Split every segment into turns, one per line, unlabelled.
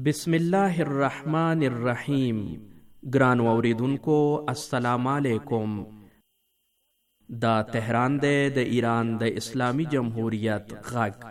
بسم الله الرحمن الرحیم. ګرانو اوریدونکو السلام علیکم. دا تهران دی د ایران د اسلامی جمهوریت غږ.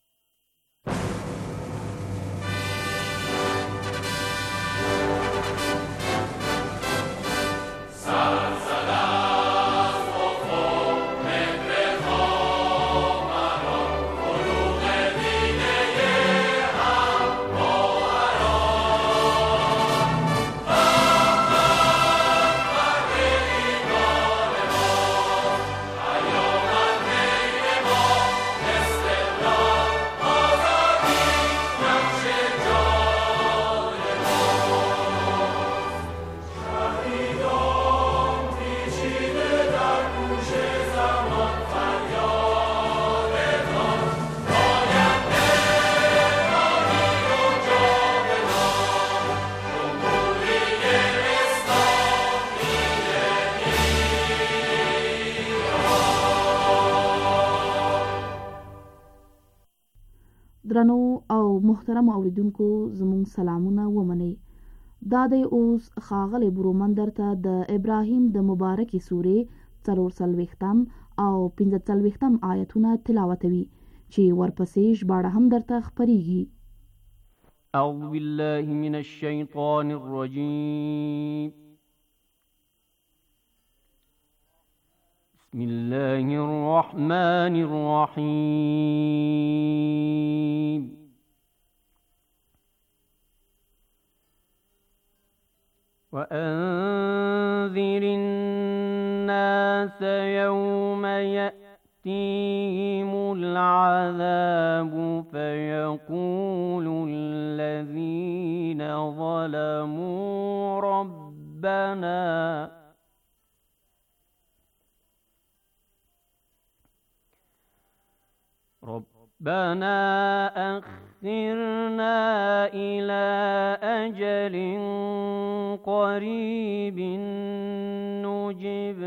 درنو او محترم اوریدونکو زموږ سلامونه ومنئ. دا دی اوس ښاغلی برومندر ته د ابراهیم د مبارکې سورې 40 او 45 آیتونه تلاوتوي چې ورپسې ژباړه هم درته خپریږي.
اعوذ بالله من الشیطان الرجیم. بسم الله الرحمن الرحیم. وأنذر الناس يوم يأتيهم العذاب فيقول الذين ظلموا ربنا أخرنا إلى أجل قريب نجب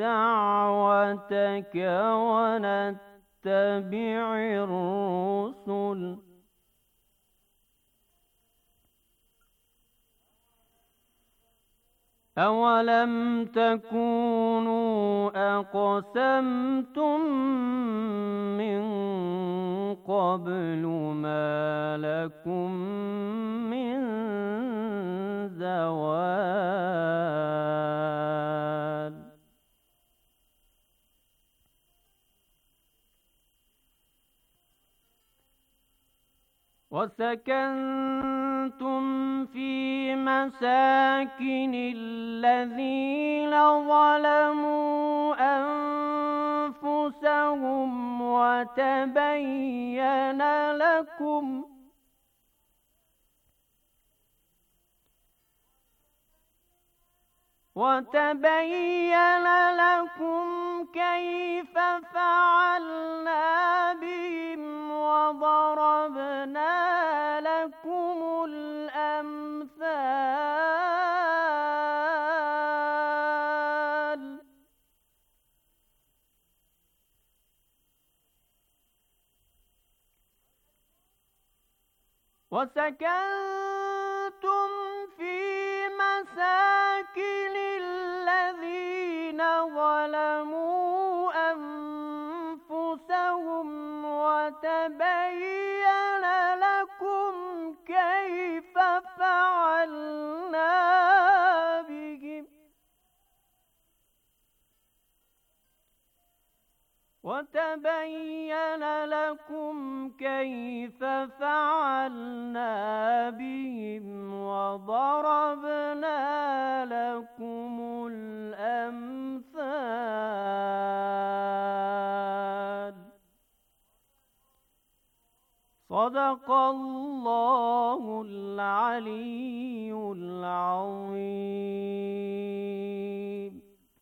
دعوتك ونتبع الرسل أولم تكونوا أقسمتم من قبل ما لكم من زوال. وسكنتم في مساكن الذين ظلموا أنفسهم وتبين لكم كيف فعلنا بهم وضربنا لكم الأمثال. وسكنتم في مساكن الذين ظلموا أنفسهم وتبين لكم كيف فعلنا بهم وضربنا لكم الأمثال. صدق الله العلي العظيم.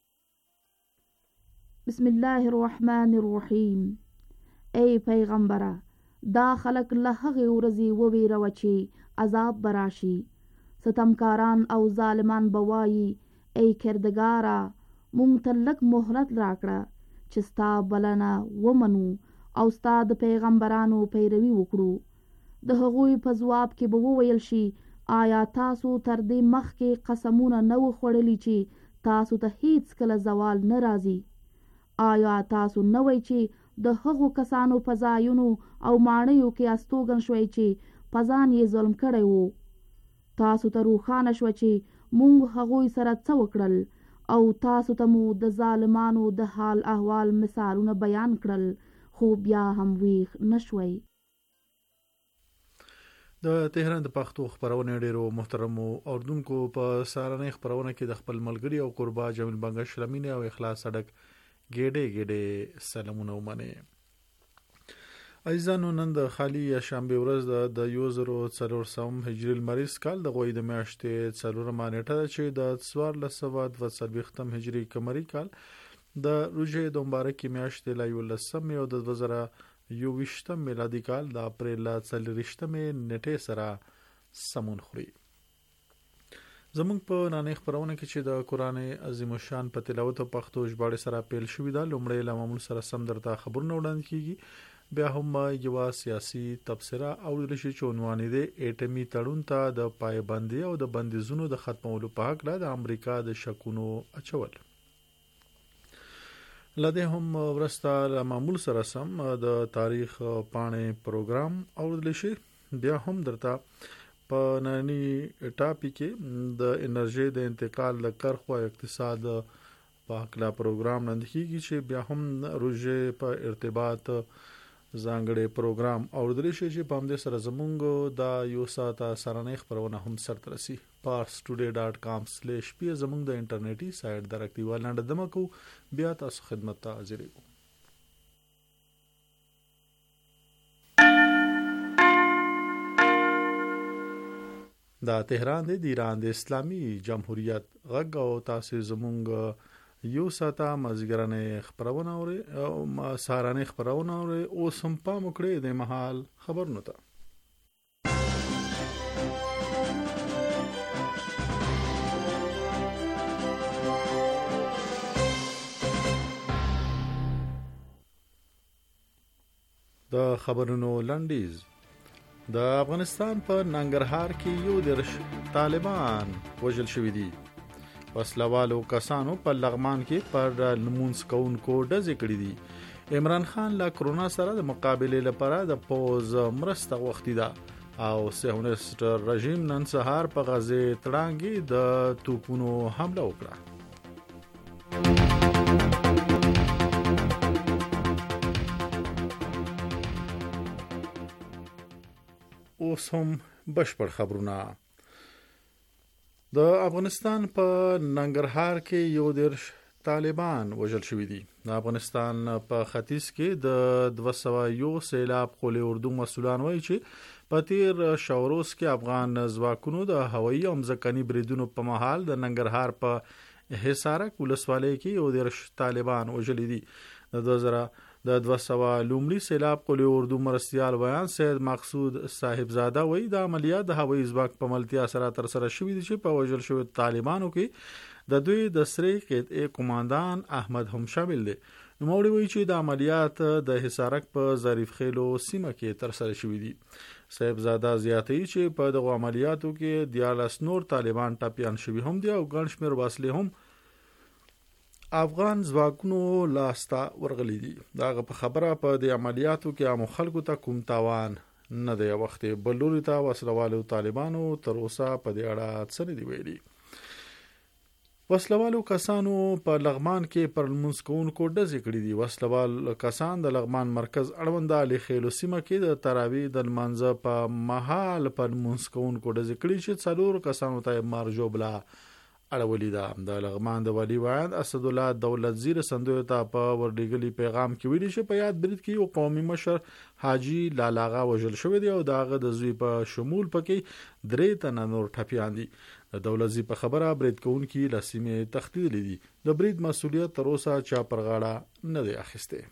بسم الله الرحمن الرحیم. ای پیغمبره، دا خلق له هغې ورځې وویروه چې عذاب براشي. ستمکاران او ظالمان به وایي ای کردګاره مونږ ته لږ مهلت راکړه چې ستا بلنه ومنو او ستا د پیغمبرانو پیروي وکړو. د هغوی په ځواب کې به وویل شي آیا تاسو تر دې مخکې قسمونه نه و خوړلي چې تاسو ته هیڅ کله زوال نه راځي؟ آیا تاسو نه وای چې د هغو کسانو په ځایونو او ماڼیو کې استوګن شوئ چې په ځان یې ظلم کړی وو؟ تاسو ته روښانه شوه چې موږ هغوی سره څه وکړل او تاسو ته مو د ظالمانو د حال احوال مثالونه بیان کړل، خو بیا هم ویښ نه شوئ.
د تهران د پښتو خبرونه ډیرو محترمو اوردونکو په سارنې خبرونه کې د خپل ملګری او قربا جمیل بنگش لمینه او اخلاص سړک ګډه سلامونه ومنه. عزیزانو نن د خالی یا شنبه ورځ د 1400 هجری المریض کال د غوی د میاشتې 4 مانیټه چې د 1422 هجری قمری کال د روزه د مبارکې میاشتې لا 11 او د 2021 میلادي کال د اپریل 30 نیټه سره سمون خوري. زمونږ په نانې خبرونه کې چې د قران عظیم الشان په تلاوت او پښتو ژباړه سره پیل شوې ده، لومړی له معمول سره سم درته خبرونه وړاندې کیږي، بیا هم یو سیاسي تبصره او د شي چونوانې د اټمی تړون ته د پایبندي او د بندیزونو د ختمولو په حق له امریکا د شکونو اچول. لده هم ورسته معمول سره سم د تاریخ پاڼې پروګرام او د شي بیا هم درته په نانی ټاپک د انرژي د انتقال د کرخ او اقتصاد په اکلا پروګرام نن کیږي چې بیا هم روزه په ارتباط ځانګړي پروګرام او د شي چې په همدې سره زمونږ د یو ساعته سرانه خبرونه هم سرترسي parstoday.com/p زمونږ د انټرنیټي سایت درکتیوال نه دمکو بیا تاسو خدمت ته حاضر یو. دا تهران د ایران د اسلامي جمهوریت غږ او تاسو زمونږ یو ساته مزګرنه خبرونه او سهارانه خبرونه او سم پام وکړئ د محل خبرونه ته. د خبرونو لنډیز. د افغانستان په ننګرهار کې یو درش طالبان وژل شوی دي. وسلوالو کسانو په لغمان کې پر لمونځ کوونکو ډزې کړې دي. عمران خان له کرونا سره د مقابله لپاره د پوز مرسته غوښتي ده او صهیونیست رژیم نن سهار په غزه تړانګي د توپونو حمله وکړه. اوس هم بشپړ خبرونه. د افغانستان په ننګرهار کې یو درش طالبان وژل شوی دي. د افغانستان په ختیځ کې د 201 سیلاب قولي اردو مسولان وایي چې په تیر شوروز کې افغان ځواکونو د هوایي او ځمکني بریدونو په مهال د ننګرهار په حصارک ولسوالۍ کې یو درش طالبان وژل دي. د 200 لومړي سیلاب قولي اردو مرستيال بیان سید مقصود صاحبزاده وایي د عملیات د هوایي ځواک په ملتیا سره تر سره شوې دي چې په وژل شوی طالبانو کې د دوی د سری قطعه قوماندان احمد هم شامل دي. نوموړي وایي چې د عملیات د حصارک په ظریف خیلو سیمه کې تر سره شوې دي. صاحبزاده زیاتوي چې په دغه عملیاتو کې 14 نور طالبان ټاپیان شوي هم دي او ګڼ شمېر وسلې هم افغان ځواکونو لاسته ورغلي دي. داغه په خبره په د عملیاتو کې عام خلکو ته کوم تاوان نه دی وخت بلوري ته وسلوالو طالبانو تر اوسه په دې اړه څه نه دی ویلي. وسلوالو کسانو په لغمان کې پر منسکونکو ډزې کړې دي. وسلوال کسان د لغمان مرکز اړوند علي خیلو سیمه کې د تراوی د منځ په محل پر منسکونکو ډزې کړې چې څلور کسانو ته مرجوبلا اړولې ده. د لغمان د ولی وعد اسد الله دولت زیر سندوی ته په ورډیګلی پیغام کې ویلي چې په یاد برید کې یو قومي مشر حاجی لالاغا وژل شوی دی او داغه د زوی په شمول پکې 3 تنه نور ټپیان دي. د دولت زی په خبره برید کوونکي لسیمه تخدید لیدي. د برید مسولیت تر اوسه چا پر غاړه نه دی اخیسته.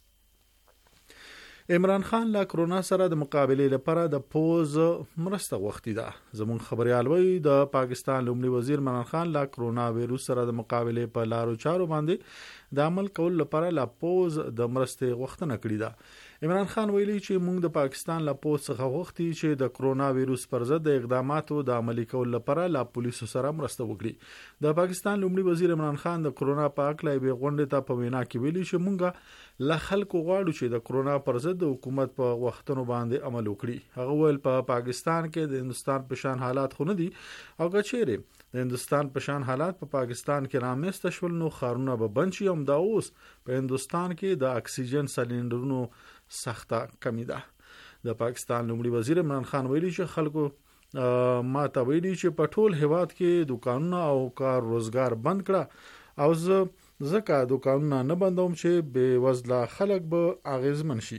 عمران خان له کرونا سره د مقابله لپاره د پوز مرسته غوښتي ده. زمون خبريال وایي د پاکستان لومړي وزیر عمران خان له کرونا وایروس سره د مقابله په لارو چارو باندې د عمل کول لپاره له پوز د مرسته غوښتنه کړې ده. عمران خان ویلي چې موږ د پاکستان له پوځ څخه غوښتي چې د کرونا وایروس پر ضد د اقداماتو د عملي کولو لپاره له پولیسو سره مرسته وکړي. د پاکستان لومړي وزیر عمران خان د کرونا په اړه یوې غونډې ته په وینا کې ویلي چې موږ له خلکو غواړو چې د کرونا پر ضد د حکومت په وختونو باندې عمل وکړي. هغه ویل په پاکستان کې د هندستان په شان حالات خو نه دي او کچېره د هندستان په شان حالات په پاکستان کې رامنځته شول نو خارونه به بند شي. هم دا اوس په هندستان کې د اکسیجن سلندرونو سخته کمی ده. د پاکستان لومړي وزیر عمران خان ویلي چې خلکو ما ته ویلي چې په ټول هیواد کې دکانونه او کار روزګار بند کړه او ځکه دکانونه نه بندوم چې بې وزله خلک به اغیزمن شي.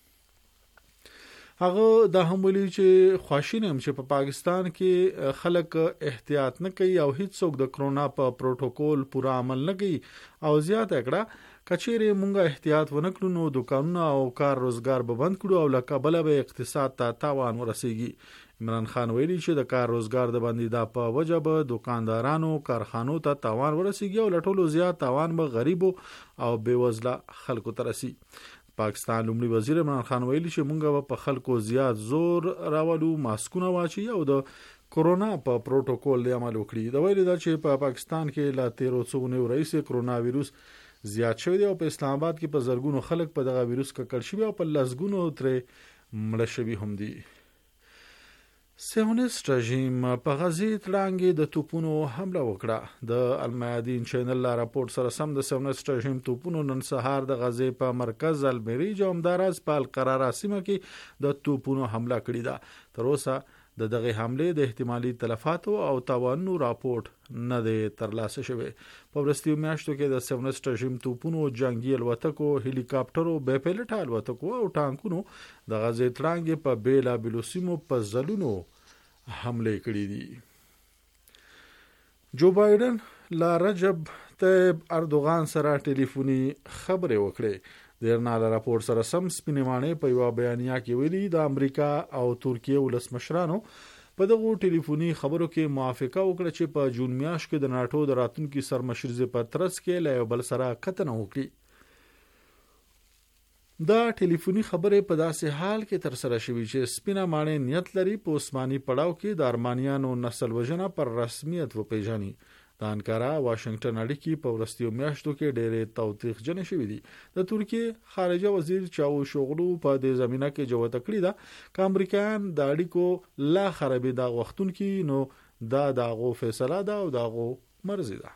هغه دا هم ویلي چې خواشینم چې په پاکستان کې خلک احتیاط نه کوي او هیڅ څوک د کرونا په پروتوکول پورا عمل نه کوي او زیاته کړه کچېره مونږه احتیاط ونکړو نو دکانونه او کار روزګار به بند کړو او لکه بل به اقتصاد ته تاوان ورسیږي. عمران خان ویلي چې د کار روزګار د بندیدا په وجه به دکاندارانو کارخانو ته تاوان ورسیږي او لټولو زیات تاوان به غریبو او بیوزله خلکو ته رسي. پاکستان لومړي وزیر عمران خان ویلي چې مونږ په خلکو زیات زور راولو ماسکونه واچي او د کرونا په پروتوکول عمل وکړي. دا ویلي دا چې په پاکستان کې لا 13 رئیس کرونا وایروس زیات شوی دی او په اسلام آباد کې په زرګونو خلک په دغه وایروس ککړ شوی او په لسګونو ترې مړ شوی هم دي. سیونیست رژیم په غزې تړانګې د توپونو حمله وکړه. د المیادین چینل لا راپورټ سره سم د سیونیست رژیم توپونو نن سهار د غزې په مرکز المریج او همداراز په القراره سیمه کې د توپونو حمله کړې ده. تر اوسه د دغه حمله د احتمالي تلفاتو او تاوانونو راپورټ نه دی ترلاسه شوی. په ورستیو میاشتو کې د سیونیست رژیم توپونو، جنگي الوتکو، هلیکاپټرو، بې پیلوټه الوتکو او ټانکونو د غزې تړانګې په بیلابیلو سیمو په ځلونو حمله کړې دي. جو بایدن لا رجب طیب اردوغان سره ټلیفوني خبرې وکړې. د ارنال راپورټ سره سم سپینمانه په یو بیانیه کې ویلي د امریکا او ترکیه ولسمشرانو په دغه ټلیفوني خبرو کې موافقه وکړه چې په جون میاشت کې د ناتو د راتلونکي سرمشرزې په ترڅ کې له یو بل سره کتنه وکړي. دا ټلیفوني خبرې په داسې حال کې تر سره شوې چې سپینه مانه نیت لري په عثماني پړاو کې د ارمانیانو نسل وژنه پر رسمیت وپیژني. د انکارا واشنگټن اړیکې په ورستیو میاشتو کې ډېرې توثیقجن شوې دي. د ترکیه خارجه وزیر چاوشوغلو په دې زمينه کې جوته کړې ده چې امریکایان د اړیکو لا خرابې د وختون کې نو دا دغه فیصله ده او دغه مرزي ده.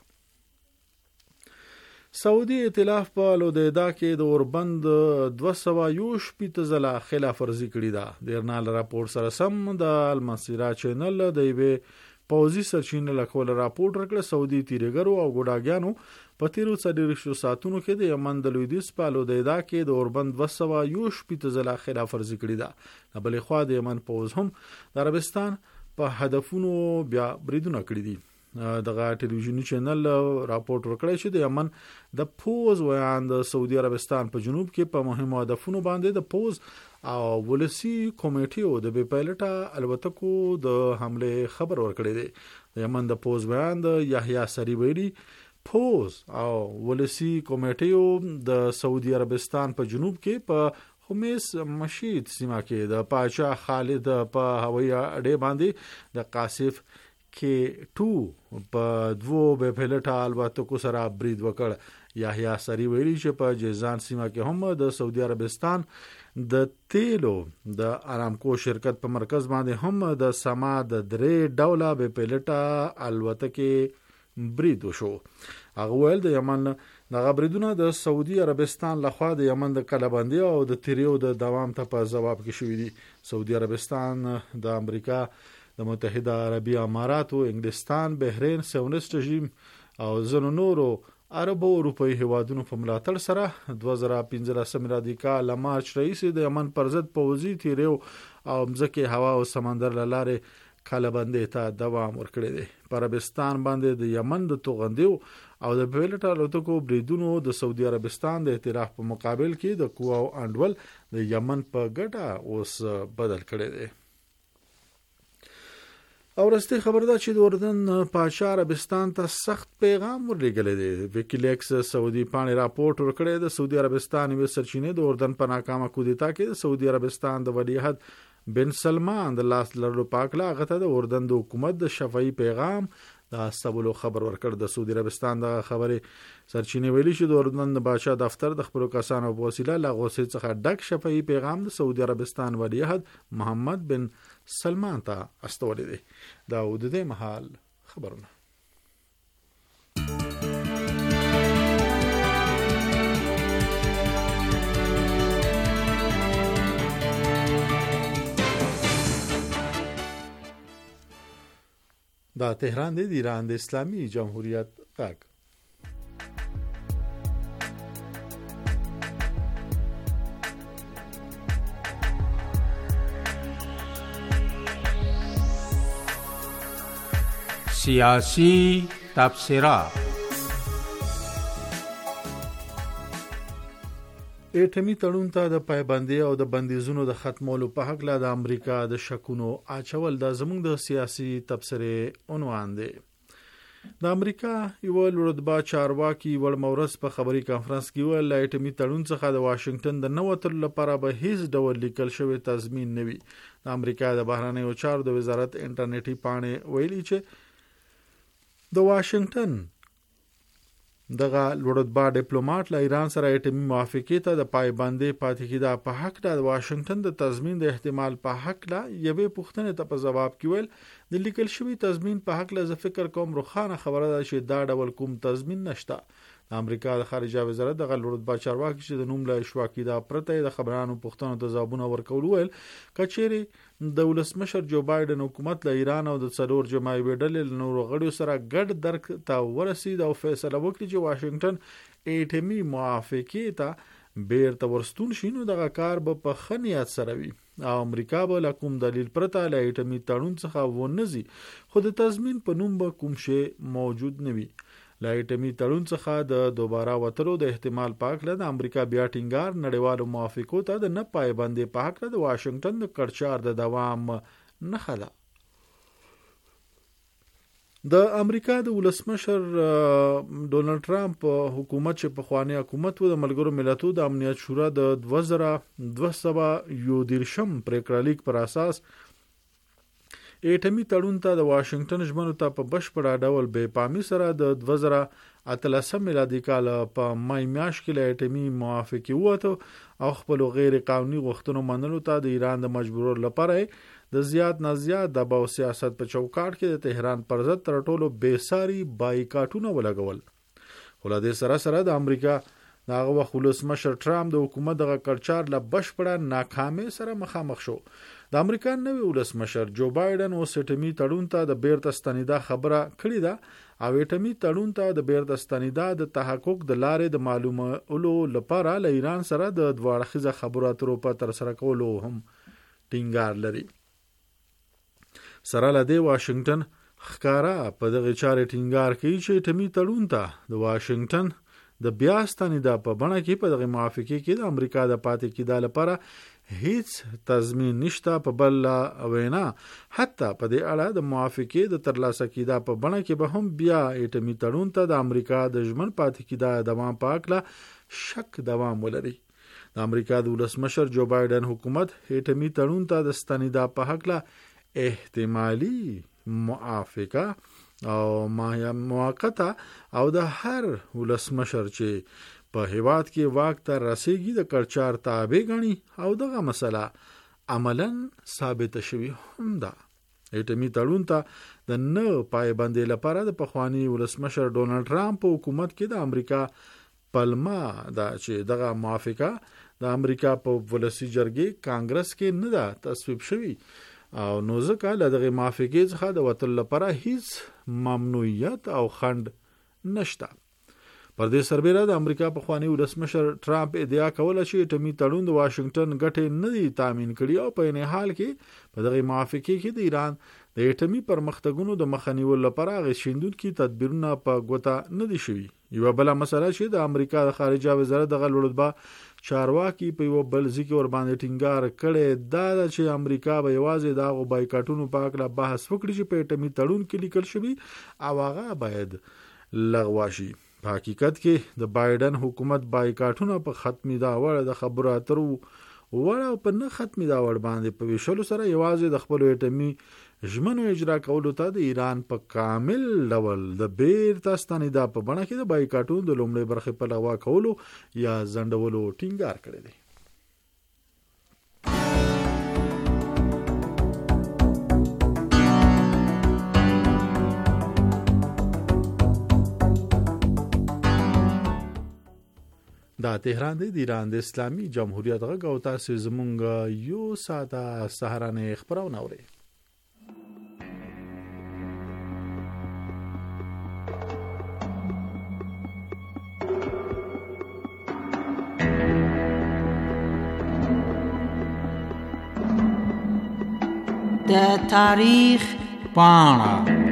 سعودي ائتلاف په لودیدا کې د اوربند 200 ځله خلاف ورزي کړې ده. د ارنال راپورټ سره سم د المسیرا چینل د یوې پوزي سرچینه لکول راپورټ ورکړ. سعودي تیرګرو او ګډاګیانو په 13 ساعتونو کې د یمن د لویدیس په لودیدا کې د اوربند 200 ځله خلاف ورزي کړې ده. بل خو د یمن پوز هم د عربستان په هدفونو بیا بریدونه کړې دي. دغه ټلویزیونی چینل راپورټ ورکړی چې د یمن د پوز ویان د سعودي عربستان په جنوب کې په مهمو هدفونو باندې د پوز او ولسی کمیټیو د بې پیلوټه الوتکو د حمله خبر ورکړی دی. د یمن د پوز بیان د یحیی سری ویلي پوز او ولسی کمیټیو د سعودي عربستان په جنوب کې په خمیس مشید سیمه کې د پاچا خالد په هوایي اډې باندې د قاصف کې 2 په 2 بې پیلوټه الوتکو سره برید وکړ. یحیی سری ویلي چې په جیزان سیمه کې هم د سعودي عربستان د تیلو د ارامکو شرکت په مرکز باندې هم د سما د 3 ډوله بې پیلوټه الوتکې برید وشو. هغه ویل د یمن دغه بریدونه د سعودي عربستان لخوا د یمن د کلهبندي او د تیریو د دوام ته په جواب کې شوې دي. سعودي عربستان د امریکا د متحده عربی اماراتو، انګلستان، بحرین، سیونیست رژیم او ځینو نورو عربو او اروپایي هیوادونو په ملاتړ سره 2015 میلادي کال مارچ رئیس د یمن پر ضد پوځي تیریو او مځکه هوا او سمندر لاره کلهبندي ته دوام ورکړی دی. په عربستان باندې د یمن د توغندیو او د پیلوټ الوتکو بریدونو د سعودي عربستان د ائتلاف په مقابل کې د قواو انډول د یمن په ګټه اوس بدل کړی دی. او رسته خبر ده چې د اردن پاچا عربستان ته سخت پیغام ورلېږلی دی. ویکیلیکس سعودي پاڼې راپورټ ورکړی د سعودي عربستان یوې سرچینې د اردن په ناکامه کودتا کې د سعودي عربستان د ولیعهد بن سلمان د لاس لرلو پاکله هغه ته د اردن د حکومت د شفاهي پیغام د استبلو خبر ورکړ. د سعودي عربستان د خبرې سرچینې ویلي چې د اردن د بادشاه دفتر د خپلو کسانو په وسیله له غوسې څخه ډک شفاهي پیغام د سعودي عربستان ولیعهد محمد بن سلمان ته استولی دی. دا د دې مهال خبرونه. دا تهران دی، د ایران د اسلامي جمهوریت غږ.
سیاسی تبصره.
ایټمی تړون ته د پایبندۍ او د بندیزونو د ختمولو په حق له د امریکا د شکونو اچول د زموږ د سیاسي تبصره عنوان دی. د امریکا یو لوړرتبه چارواکي وړ مورس په خبري کانفرنس کې ویل ایټمی تړون څخه د واشنگټن د نوتلو لپاره به هیڅ ډول لیکل شوی تضمین نه وي. د امریکا د بهرنیو چارو د وزارت انټرنیټي پاڼې ویلي چې د واشنگټن دغه لوړرتبه ډیپلوماټ له ایران سره ایټمی موافقې ته د پایبندۍ پاتې کېدا په حق د واشنگټن د تضمین د احتمال په حق له یوې پوښتنې ته په جواب کې ویل د لیکل شوی تضمین په حق له فکر کوم روخانه خبره ده چې دا ډول کوم تضمین نشته. د امریکا د خارجه وزارت دغه لوړرتبه چارواکي چې د نوم له اشواکي دا پرته د خبرانو پوښتنو ته ځوابونه ورکول ویل کچېری د ولسمشر جو بایدن حکومت له ایران او د څلور جماعي ډلې له نورو غړیو سره ګډ درک ته ورسید او فیصله وکړي چې واشنگټن ایټمی موافقې ته بیرته ورستون شي نو دغه کار به په ښه نیت سره وي او امریکا به له کوم دلیل پرته له ایټمی تړون څخه ونځي خو د تضمین په نوم به کوم شی موجود نه وي. له ایټمی تړون څخه د دوباره وتلو د احتمال په حق له د امریکا بیا ټینګار نړیوالو موافقو ته د نه پایبندۍ په حق له د واشنگټن د کړچار د دوام نښه ده. د امریکا د ولسمشر ډونالد ټرمپ حکومت چې پخوانی حکومت و د ملګرو ملتونو د امنیت شورا د 2211 پریکړه لیک پر اساس ایټمی تړون ته د واشنگټن ژمنو ته په بشپړه ډول بې پامي سره د 2013 میلادي کال په مای میاشت کې له ایټمی موافقې وته او خپل غیر قانوني غوښتنو منلو ته د ایران د مجبورولو لپاره د زیات نه زیات دباو سیاست په چوکاټ کې د تهران پر ضد تر ټولو بېساري بایکاټونه ولګول. خو له دې سره سره د امریکا دغه وخت ولسمشر ټرمپ د حکومت دغه کړچار له بشپړه ناکامۍ سره مخامخ شو. د امریکا نوی ولسمشر جو بایدن اوس ایټمی تړون ته د بیرته ستنېدا خبره کړې ده او ایټمی تړون ته د بیرته ستنېدا د تحقق د لارې د معلومولو لپاره له ایران سره د دوه اړخیزه خبرو اترو په ترسره کولو هم ټینګار لري. سره له دې واشنگټن ښکارا په دغه چارې ټینګار کوي چې ایټمی تړون ته د واشنگټن د بیا ستنېدا په بڼه کې په دغه موافقې کې د امریکا د پاتې کېدا لپاره هیڅ تضمین نشته. په بل وینا حتی په دې اړه د موافقې د ترلاسه کېدا په بڼه کې به هم بیا ایټمی تړون ته د امریکا د ژمن پاتې کېدا دوام په اړه شک دوام ولري. د امریکا د ولسمشر جو بایدن حکومت ایټمی تړون ته د ستنېدا په حق له احتمالي موافقه او موقته او د هر ولسمشر چې په هیواد کې واک ته رسیږي د کړچار تابع غني او دغه مسله عملاً ثابت شوی هم ده. ایټمی تړون ته د نه پایبندۍ لپاره د پخوانی ولسمشر ډونالد ټرمپ حکومت کې د امریکا پلمه ده چې دغه موافقه د امریکا په ولسی جرګې کانګرس کې نه ده تصویب شوی او نو ځکه له دغه موافقې څخه د وتلو لپاره هیڅ ممنوعیت او خنډ نشته. پر دې سربېره د امریکا پخوانی ولسمشر ټرمپ ادعا کوله چې ایټمی تړون د واشنگټن ګټې نه دي تامین کړي او په نه حال کې په دغه موافقې کې د ایران د ایټمی پرمختګونو د مخنیوي لپاره غوښتونکي تدبیرونه په ګوته نه دي شوي. یو بل مسله چې د امریکا د خارجه وزارت د لوړرتبه چارواکي په یو بل ځکه ور باندې ټینګار کړي دا چې امریکا به یوازې دا غو بایکاټونو په اړه بحث وکړي چې په اټومي تړون کې لیکل شوی او هغه باید لغوه شي. په حقیقت کې د بایدن حکومت بایکاټونه په ختمي دا وړ د خبرو اترو وړ په نه ختمي دا وړ باندې په ویشلو سره یوازې د خپل اټومي ژمنو اجرا کولو ته د ایران په کامل ډول د بیرته ستنېدا په بڼه کې د بایکاټونو د لومړۍ برخې په لغوه کولو یا ځنډولو ټینګار کړی دی. دا تهران دی د ایران د اسلامي جمهوریت غږ او تاسو زمونږ یو ساده سهارنۍ خبرونه اورئ.
د تاریخ پاڼه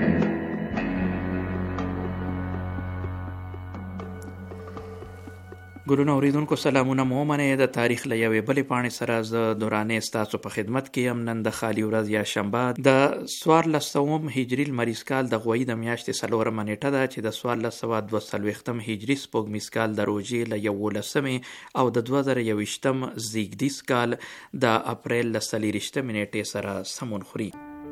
ګلونه اوریدونکو سلامونه مو منئ. د تاریخ له یوې بلې پاڼې سره زه دورانې ستاسو په خدمت کې یم. نن د خالي ورځ یا شنبه د 1400 هجري لمریز کال د غوی د میاشتې 4 نیټه ده چې د 1442 هجري سپوږمیز کال د روژې له 11 او د 2021 زیږدیز کال د اپریل له 24 نیټې سره سمون خوري.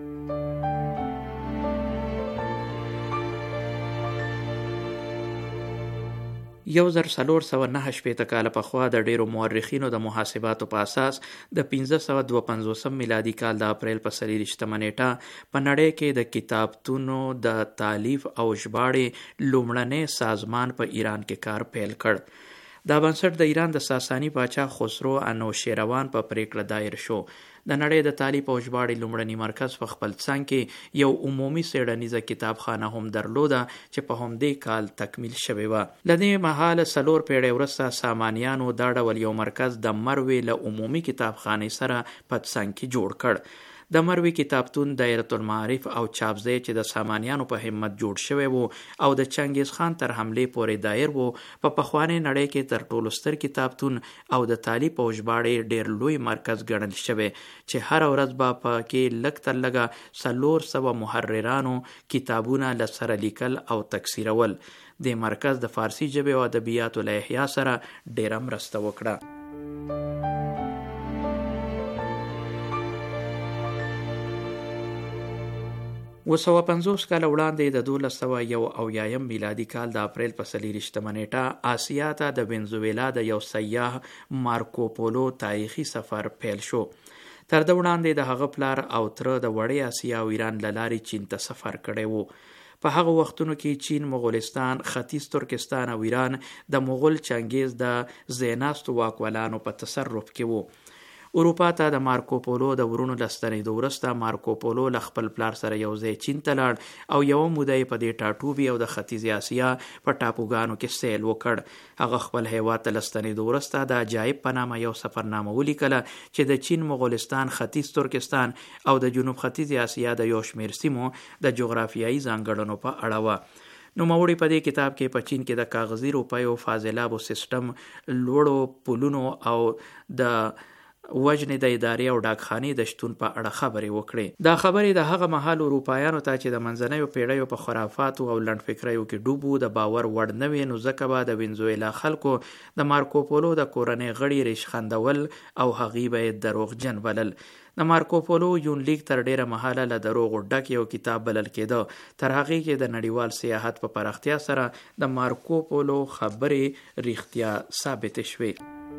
1409 کال پخوا د ډیرو مورخینو د محاسباتو په اساس د 1552 میلادي کال د اپریل په 24 نیټه په نړۍ کې د کتابتونو د تالیف او ژباړې لومړنی سازمان په ایران کې کار پیل کړ. دا بنسټ د ایران د ساسانی پاچا خسرو انوشیروان په پریکړه دایر شو. د نړۍ د تالیف او ژباړې لومړنی مرکز په خپل څنګ کې یو عمومي څېړنیزه کتابخانه هم درلوده چې په همدې کال تکمیل شوې وه. له دې مهاله 4 پیړۍ وروسته سامانیانو دا ډول یو مرکز د مروې له عمومي کتابخانې سره په څنګ کې جوړ کړ. د مروي کتابتون دایره المعارف او چاپځای چې د سامانیانو په همت جوړ شوی وو او د چنګیز خان تر حملې پورې دایر وو، په پخواني نړۍ کې تر ټولو ستر کتابتون او د تالیف او ژباړې ډیر لوی مرکز ګڼل شوی چې هر ورځ به پکې لږ تر لږه 400 محررانو کتابونه له سره لیکل او تکثیرول. د مرکز د فارسی ژبې او ادبیاتو له احیا سره ډیره مرسته وکړه. و 150 کال وړاندې د 1201 میلادي کال د اپریل په 24 نیټه آسیا ته د وینزویلا د یو سیاح مارکو پولو تاریخي سفر پیل شو. تر د وړاندې د هغه پلار او تره د وړې آسیا او ایران له لارې چین ته سفر کړی وو. په هغه وختونو کې چین، مغولستان، ختیځ ترکستان او ایران د مغول چنګیز د زیناستو واکولانو په تصرف کې وو. اروپا ته د مارکو پولو د ورونو لستنېدو وروسته مارکو پولو له خپل پلار سره یو ځای چین ته لاړ او یوه موده یې په دې ټاټوبي او د ختیځې آسیا په ټاپوګانو کې سیل وکړ. هغه خپل هیواد ته لستنېدو وروسته د عجایب په نامه یو سفرنامه ولیکله چې د چین، مغولستان، ختیځ ترکستان او د جنوب ختیځې آسیا د یو شمېر سیمو د جغرافیایي ځانګړنو په اړه وه. نوموړي په دې کتاب کې په چین کې د کاغذي روپیو فاضلابو سیستم، لوړو پلونو او د وجنې د ادارې او ډاکخانې د شتون په اړه خبرې وکړې. دا خبرې د هغه مهال اروپایانو ته چې د منځنیو پیړیو په خرافاتو او لنډ فکریو کې ډوبو د باور وړ نه وې، نو ځکه به د وینزویلا خلکو د مارکو پولو د کورنۍ غړي ریشخندول او هغوی به یې دروغجن بلل. د مارکو پولو یونلیک تر ډیره مهاله له دروغو ډک یو کتاب بلل کېده. تر هغې چې د نړیوال سیاحت په پراختیا سره د مارکو پولو خبرې ریښتیا ثابتې شوې.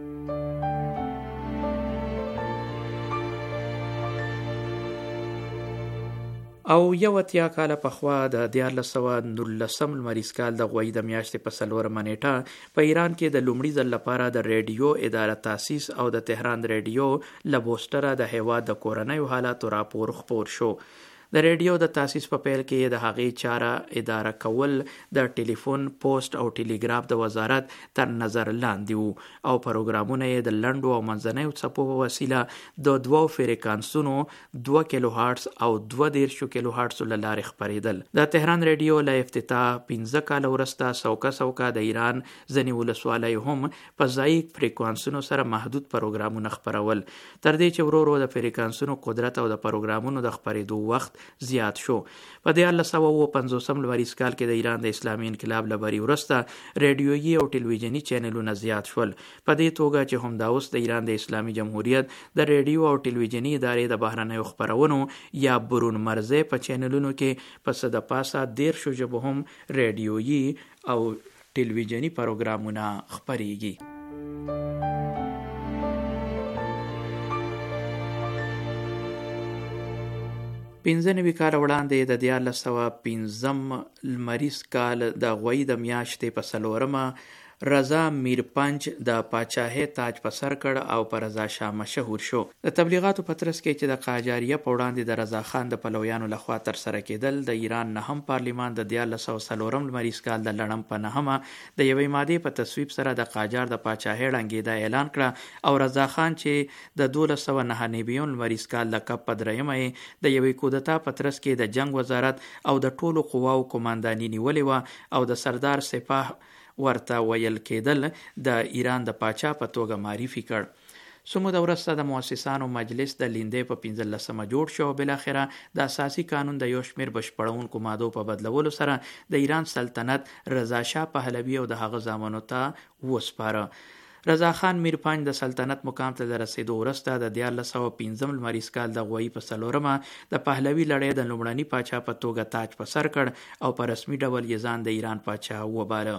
او 80 کاله پخوا د 1419 لمریز کال د غوی د میاشتې په 4 نیټه په ایران کې د لومړي ځل لپاره د ریډیو اداره تاسیس او د تهران ریډیو له بوسټره د هیواد د کورنیو حالاتو راپور خپور شو. د ریډیو د تاسیس په پیل کې د هغې چاره اداره کول د ټلیفون، پوسټ او ټلیګراف د وزارت تر نظر لاندې وو او پروګرامونه یې د لنډو او منځنیو څپو په وسیله د 2 فریکانسونو 2 کیلو هارتز او 22 کیلو هارتز له لارې خپرېدل. د تهران ریډیو له افتتاح 15 کال وروسته څوکه د ایران ځینې ولسوالیو هم په ضعیف فریکوانسونو سره محدود پروګرامونه خپرول، تر دې چې ورو ورو د فریکانسونو قدرت او د پروګرامونو د خپرېدو وخت زیات شو. په 1950 لمریز کال کې د ایران د اسلامي انقلاب له بري وروسته ریډیويي او ټلویزیوني چینلونه زیات شول، په دې توګه چې همدا اوس د ایران د اسلامي جمهوریت د ریډیو او ټلویزیوني ادارې د بهرنیو خپرونو یا برون مرزه په چینلونو کې په صد پاسه 13 ژبو هم ریډیويي او ټلویزیوني پروګرامونه خپرېږي. 15 کال وړاندې د 1915 لمریز کال د غوی د میاشتې په 4مه رضا میرپنج د پاچاهۍ تاج په سر کړ او په رضا شاه مشهور شو. د تبلیغاتو په ترڅ کې چې د قاجاریه په وړاندې د رضا خان د پلویانو لخوا تر سره کېدل، د ایران نهم پارلیمان د 1904 لمریز کال د لړم په 9مه د یوې مادې په تصویب سره د قاجار د پاچاهۍ ړنګېدا اعلان کړه او رضا خان چې د 1299 لمریز کال د کپ په 3مه د یوې کودتا په ترڅ کې د جنگ وزارت او د ټولو قواو قومانداني نیولې وه او د سردار سپاه ورته ویل کېدل د ایران د پاچا په توګه معرفي کړ. څومره وروسته د مؤسسانو مجلس د لیندې په 15مه جوړ شو. بلاخره د اساسي قانون د یو شمېر بشپړونکو مادو په بدلولو سره د ایران سلطنت رضا شاه پهلوي او د هغه زامنو ته وسپاره. رضا خان میرپنج د سلطنت مقام ته د رسیدو وروسته د 1915 لمریز کال د غوی په 4مه د پهلوي لړۍ د لومړني پاچا په توګه تاج په سر کړ او په رسمي ډول یې ځان د ایران پاچا وباله.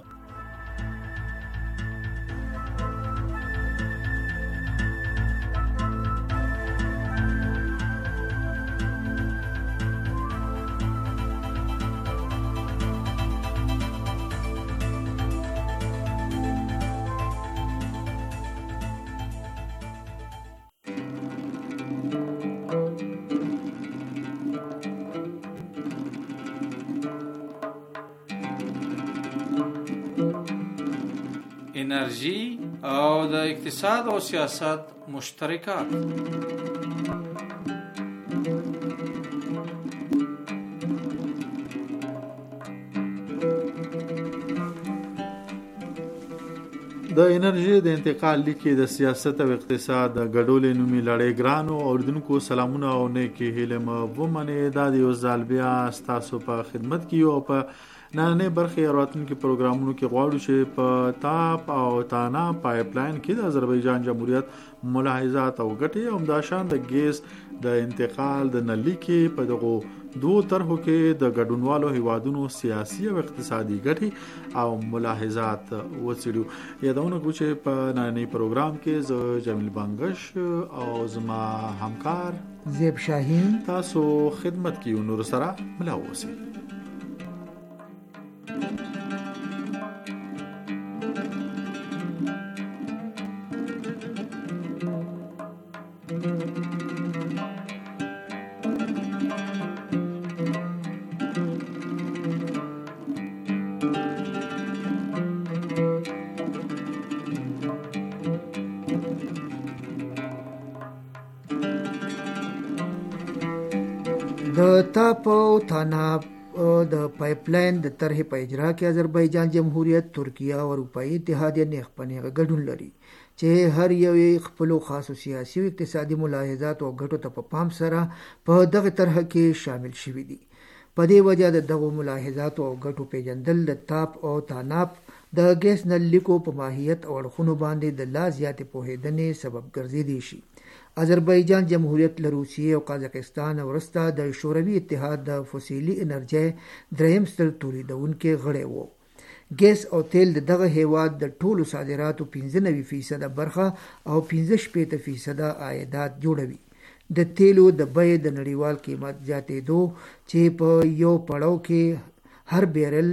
انرژي او د اقتصاد او سیاست مشترکات.
د انرژي د انتقال لیکي د سیاست او اقتصاد د ګډولې نومي لړۍ ګرانو اوردونکو سلامونه او نیکی هیله ومنه. دا د یو ځل بیا ستاسو په خدمت کې او په نننې برخې راتلونکي پروګرامونو کې غواړو چې په تاپ او تانا پایپلاین کې د آذربایجان جمهوریت ملاحظات او ګټې او همداشان د ګیس د انتقال د نلي کې په دغو دوه طرحو کې د ګډونوالو هیوادونو سیاسي او اقتصادي ګټې او ملاحظات وڅېړو. یادونه کوم چې په نننې پروګرام کې زه جمیل بنگش او زما همکار
زیب شاهین
تاسو خدمت کې نور سره ملا اوسئ.
د تاپ او تاناب د پایپلاین د طرحې په اجرا کې آذربایجان جمهوریت، ترکیه او اروپایي اتحادیه نیغ په نیغه ګډون لري چې هر یو یې خپلو خاصو سیاسي او اقتصادي ملاحظات او ګټو ته په پام سره په دغه طرحه کې شامل شوي دي. په دې وجه د دغو ملاحظاتو او ګټو پیژندل د تاپ او تاناب د ګیس نل لیکو په ماهیت او اړخونو باندې د لا زیاتې پوهېدنې سبب ګرځېدی شي. آذربایجان جمهوریت له روسیې او قازقستان وروسته د شوروي اتحاد د فوسیلي انرژۍ دریم ستر تولیدونکی غړی و. ګیس او تیل د دغه هیواد د ټولو صادراتو 95% برخه او 15% عایدات جوړوي. د تیلو د بیې د نړیوال قیمت زیاتېدو چې په یو پړاو کې هر بیرل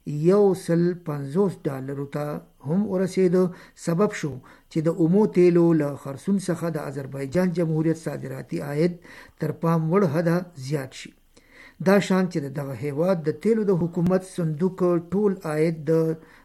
$150 ته هم ورسېدو سبب شو چې د اومو تیلو له خرڅون څخه د آذربایجان جمهوریت صادراتي عاید تر پام وړ حده زیات شي. دا شان چې دغه هیواد د تیلو د حکومت صندوق ټول عاید د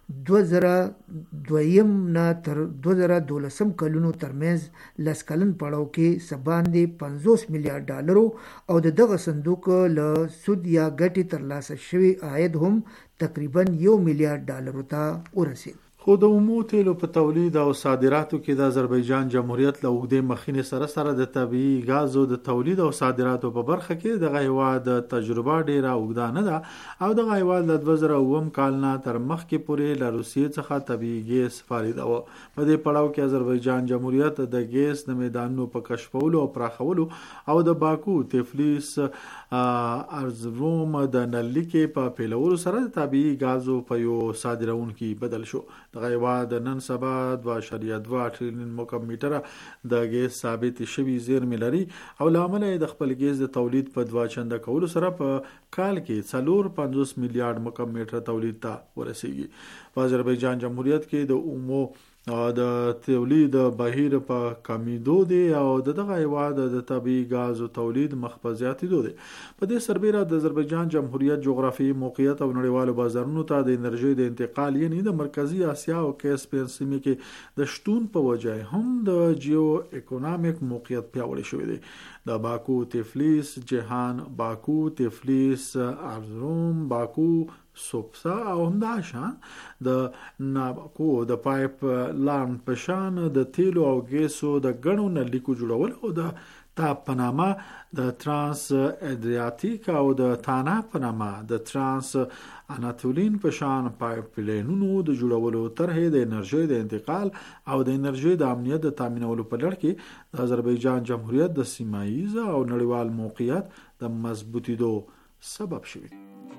2002 نه تر 2012 کلونو ترمنځ لس کلن پړاو کې سباندې $50 میلیارډ او دغه صندوق له سود یا ګټې ترلاسه شوی عاید هم تقریبا $1 میلیارډ ته ورسید.
خو د اومو تیلو په تولید او صادراتو کې د آذربایجان جمهوریت له اوږدې مخینې سره د طبیعي غازو د تولید او صادراتو په برخه کې دغه هیواد تجربه ډیره اوږده نه ده او دغه هیواد له 2009 کال نه تر مخکې پورې له روسیې څخه طبیعي ګیس وارداوه. په دې پړاو کې آذربایجان جمهوریت د ګیس د میدانونو په کشفولو او پراخولو او د باکو، تفلیس، ارزروم د نل لیکې په پیلولو سره د طبیعي غازو په یو صادرونکي بدل شو. دغه هیواد نن سبا 2.2 ټریلیون مکعب میټره د ګیس ثابت شوی زیرمې لري او لامل د خپل ګیس د تولید په 2 چنده کولو سره په کال کې 450 میلیارډ مکعب میټر تولید ته ورسیږي. په آذربایجان جمهوریت کې د اومو د تولید بهیر په کمیدو دی او دغه هیواد د طبیعي غازو تولید مخ په زیاتېدو دی. په دې سربېره د آذربایجان جمهوریت جغرافیایي موقعیت او نړیوالو بازارونو ته د انرژي د انتقال یعنی د مرکزی اسیا او کاسپین سیمې کې د شتون په وجه هم د جیو اکونومیک موقعیت پیاوړی شوی دی. د باکو، تفلیس، جهان، باکو، تفلیس، ارزروم، باکو، سوپسا او همداشان د ناباکو د پایپ لاین په شان د تیلو او ګیسو د غنو نلیکو جوړول او د تاب پنامه د ترانس ادریاتیک او د تانا پنامه د ترانس اناتولین په شان پایپ لاینونو د جوړولو طرحې د انرژي د انتقال او د انرژي د امنیت د تامینولو په لړ کې د آذربایجان جمهوریت د سیمایي او نړیوال موقعیت د مضبوطیدو سبب شوی.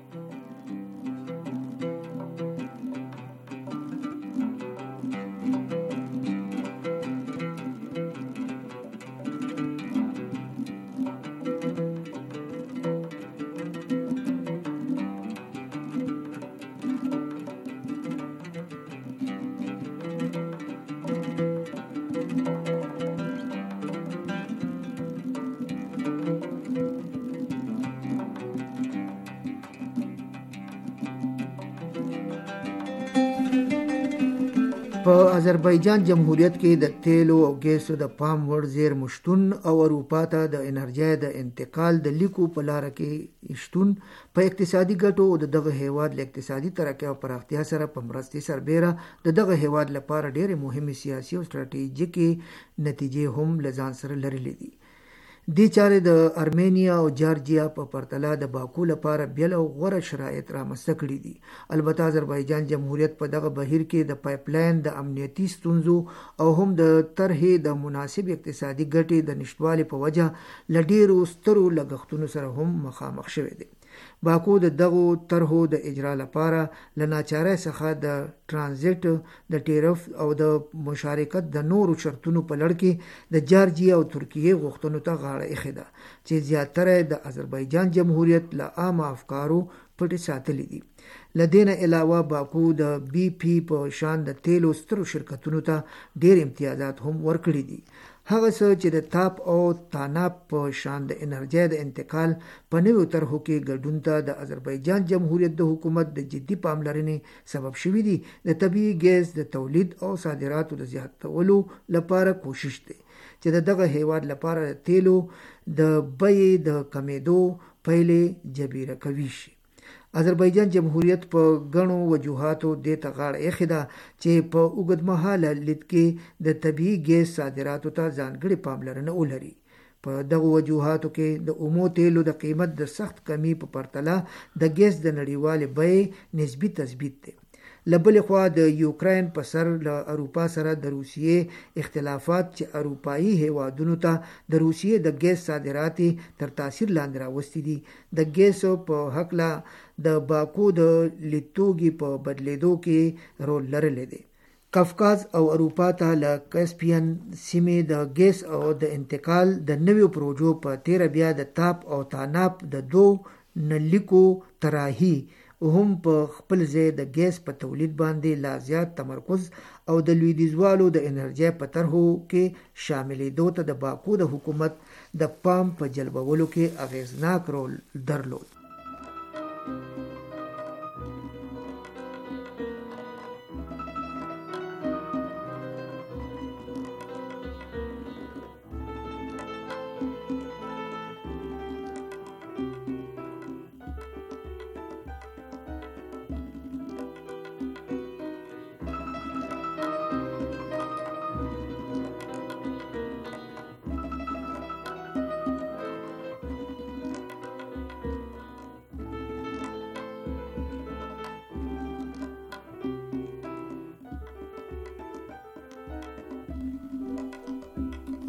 په آذربایجان جمهوریت کې د تیلو او ګیسو د پام وړ زیرمو شتون او اروپا ته د انرژي د انتقال د لیکو په لار کې شتون په اقتصادي ګټو او دغه هیواد له اقتصادي ترقۍ او پراختیا سره په مرستې سربېره دغه هیواد لپاره ډېرې مهمه سیاسي او ستراتیژیکي نتیجې هم لزان سره لرلې دي. دې چارې د ارمینیا او جارجیا په پرتله د باکو لپاره بیل او غوره شرایط رامنځته کړي دي. البته آذربایجان جمهوریت په دغه بهیر کې د پایپ لاین د امنیتي ستونزو او هم د طرحې د مناسب اقتصادي ګټې د نشټوالي په وجه له ډېرو سترو لګښتونو سره هم مخامخ شوی دی. باکو د دغو طرحو د اجرا لپاره له ناچارۍ څخه د ترانزیت، د ټیرف او د مشارکت د نورو شرطونو په لړ کې د جارجیا او ترکیې غوښتنو ته غاړه ایښې ده چې زیاتره د آذربایجان جمهوریت له عامه افکارو پټې ساتلې دي. له دې نه علاوه باکو د بی پی په شان د تیلو سترو شرکتونو ته ډېر امتیازات هم ورکړي دي. هغه څه چې د تاپ او تاناپ په شان د انرژي د انتقال په نویو طرحو کې ګډون ته د آذربایجان جمهوریت د حکومت د جدي پاملرنې سبب شوي دي. د طبیعي ګیس د تولید او صادراتو د زیاتولو لپاره کوشش دی چې دغه هیواد لپاره تیلو د بیې د کمیدو پایلې جبیره کوي شي. آذربایجان جمهوریت په غنو وجوهاتو د تغاړه اخیدا چې په اوږدمهاله لید کې د طبيعي ګیس صادراتو ته ځانګړي پاملرنه ولري. په دغه وجوهاتو کې د اومو تیلو د قیمت د سخت کمی په پرتله د ګیس د نړیوال بیې نسبی تثبیت دی. لبلې خوا د یوکرين په سر له اروپا سره د روسیې اختلافات چې اروپایي هیوادونو ته د روسیې د ګیس صادرات تر تاثیر لاندې راوستي دي. د ګیس په حق لا د باکو د لیتوګي په بدلیدو کې رول لرلی دی. کافکاز او اروپا ته له کاسپین سیمې د ګیس او د انتقال د نویو پروژو په تیر بیا د تاپ او تاناپ د دو نلیکو طراحي هم په خپل ځای د ګیس په تولید باندې لا زیات تمرکز او د لویدیځوالو د انرژي په طرحو کې شاملېدو ته د باکو د حکومت د پام په جلبولو کې اغیزناک رول درلود.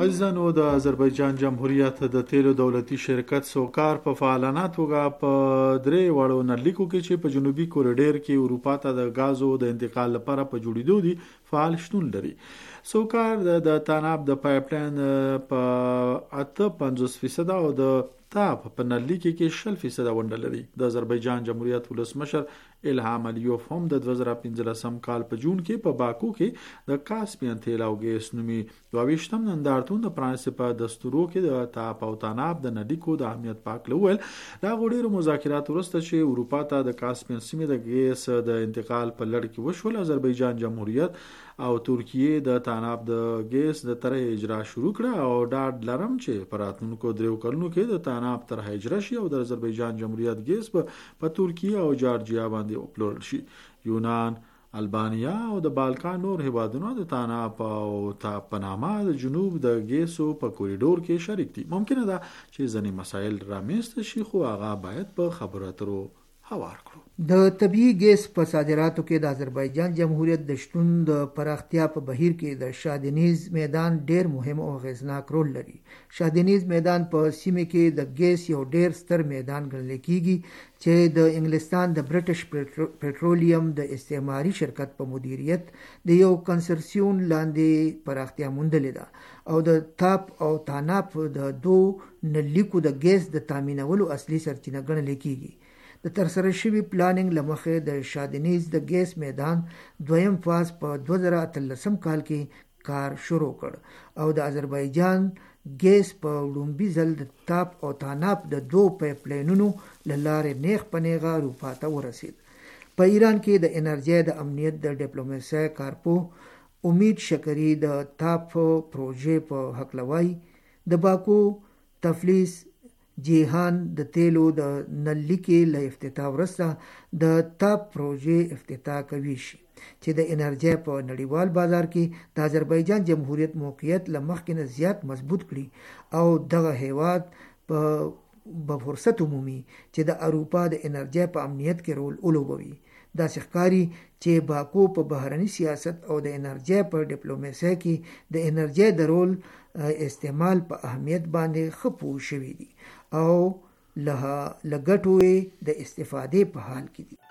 عزیزانو د آذربایجان جمهوریت د تیلو دولتي شرکت سوکار په فعالانه توګه په درې وړو نلیکو کې چې په جنوبي کوریډور کې اروپا ته د غازو د انتقال لپاره په جوړېدو دي فعال شتون لري. سوکار د تاناب د پایپ لاین په 58% او د تاپ په نلیکي کې 60% ونډه لري. د آذربایجان جمهوریت ولسمشر الهام الیوف هم د 2015 کال په جون کې په باکو کې د کاسپین تیل او ګیس نومي 22م نندارتون د پرانس په دستورو کې د تاپ او تاناب د نلیکو د اهمیت پاک لول دا غوډیرو مذاکرات ورسته چې اروپا ته د کاسپین سیمې د ګیس د انتقال په لړ کې وشول. آذربایجان جمهوریت او ترکیه د تاناب د ګیس د طرح اجرا شروع کړه او ډاډ لرم چې په راتلونکو دریو کلونو کې د تاناب طرح اجرا شي او د آذربایجان جمهوریت ګیس په ترکیه او جارجیا باندې وپلورل شي. یونان، البانیا او د بالکان نور هیوادونه د تاناب او تاپ په نامه د جنوب د ګیسو په کوریډور کې شریک دي. ممکنه ده چې ځینې مسایل رامنځته شي خو هغه باید په خبرو اترو هوار کړو.
د طبیعي ګیس په صادراتو کې د آذربایجان جمهوریت د شتون د پراختیا په بهیر کې د شاهدنیز میدان ډیر مهم او اغیزناک رول لري. شاهدنیز میدان په سیمه کې د ګیس یو ډیر ستر میدان ګڼل کیږي چې د انګلستان د برټش پټرولیم د استعماري شرکت په مدیریت د یو کنسرسیون لاندې پراختیا موندلې ده او د تاپ او تاناب د دوه نلیکو د ګیس د تامینولو اصلي سرچینه ګڼل کیږي. د ترسره شوي پلانینګ لمخې د شاهدنیز د ګیس میدان دویم فاز په 2013 کال کې کار شروع کړ او د آذربایجان ګیس په لومبي ځل د تاپ او تاناب د دوه پایپ لاینونو له لارې نیغ په نیغه اروپا ته ورسید. په ایران کې د انرژي د امنیت د ډیپلوماسي کارپو امید شکری د تاپ پروژې په حقلوي د باکو تفلیس جیهان د تیلو د نلیکي له افتتاح وروسته د تاپ پروژې افتتاح کوي شي چې د انرژي په نړیوال بازار کې د آذربایجان جمهوریت موقعیت له مخکې نه زیات مضبوط کړي او دغه هیواد په فرصت عمومي چې د اروپا د انرژي په امنیت کې رول ولوبوي. دا ښکاري چې باکو په بهرني سیاست او د انرژي په ډیپلوماسي کې د انرژي د رول استعمال په اهمیت باندې خپو شوی دي او لګټو د استفادې په حال کې دي.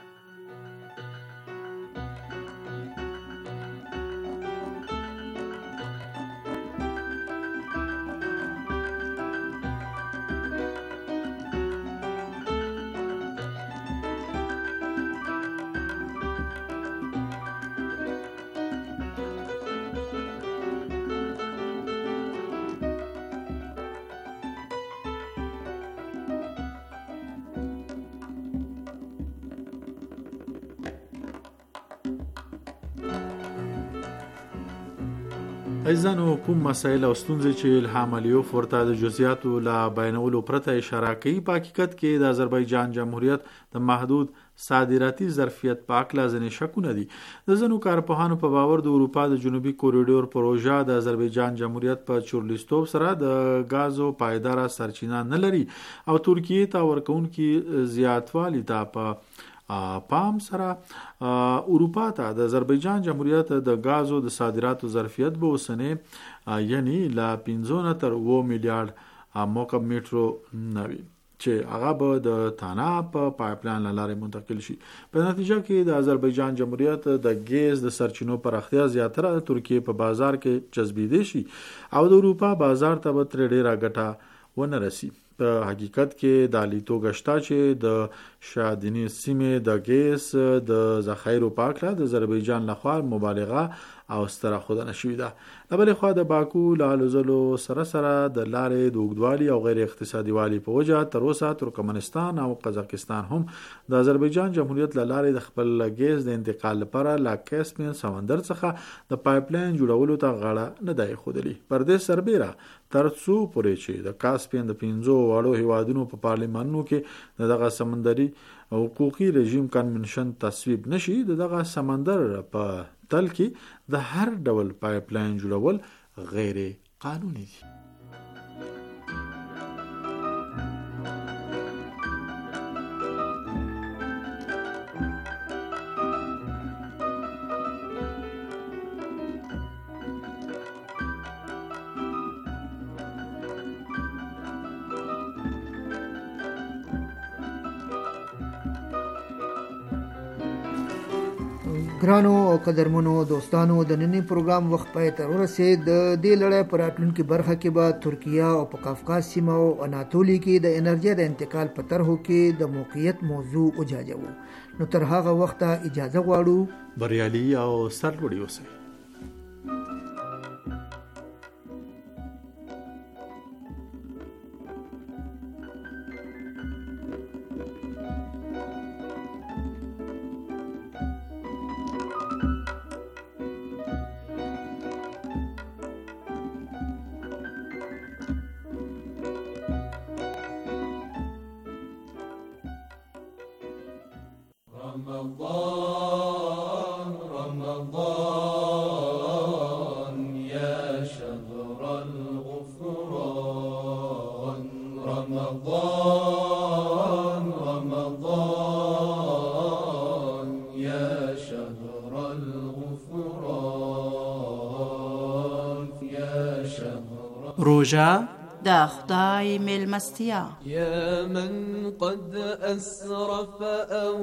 عزیزانو کوم مسایل او ستونزې چې الهام الیوف ورته د جزئیاتو لا بیانولو پرته اشاره کوي په حقیقت کې د آذربایجان جمهوریت د محدود صادراتي ظرفیت په اړه ځینې شکونه دي. د ځینو کارپوهانو په باور د اروپا د جنوبي کوریډور پروژه د آذربایجان جمهوریت په چورلیستوب سره د غازو پایدار سرچینه نه لري او ترکیه ته ورکوونکي زیاتوالی ته په پام سره اروپا ته د آذربایجان جمهوریت د غازو د صادراتو ظرفیت به وسنه یعنی لا 15 تر 2 میلیارډ مکعب متر نوي چې هغه به د تاناب په پایپ لاین لارې منتقل شي. په نتیجه کې د آذربایجان جمهوریت د ګیس د سرچینو پراختیا زیاتره د ترکیه په بازار کې جذبیدي شي او د اروپا بازار ته به تر ډیره ګټه ونه رسي. په حقیقت کې د لیتو غشتا چې د شادنی سیمې د ګیس د ذخایرو پاکله د آذربایجان لخوا مبالغه او ستره خودنه شوې ده. د بل خوا د باکو لالوزلو سره د لارې د اوږدوالي او غیر اقتصادي والی په وجه تر اوسه ترکمنستان او قزاقستان هم د آذربایجان جمهوریت لاره د خپل ګیس د انتقال لپاره لا کاسپین سمندر څخه د پایپ لاین جوړولو ته غاړه نه دی خودلی. پر دې سربېره ترڅو پورې چې د کاسپین د 15 واړو هیوادونو په پارلیمانونو کې دغه سمندري حقوقي رژیم کنونشن تصویب نشي دغه سمندر په تل کې د هر ډول پایپ لاین جوړول غیر قانوني دي.
ګرانو او قدرمنو دوستانو د نننی پروګرام وخت پای ته ورسید. د دې لړۍ پر راتلونکي برخه کې به ترکیه او په قفقاز سیمه او اناتولي کې د انرژي د انتقال په طرحو کې د موقعیت موضوع وجاجوو. نو تر هغه وخته اجازه غواړو.
بریالي او سرلوړي اوسئ.
رمضان يا شهر الغفران رمضان رمضان يا شهر الغفران يا شهر
روژه
دا خدای میلمستیا
يا من قد أسرف أو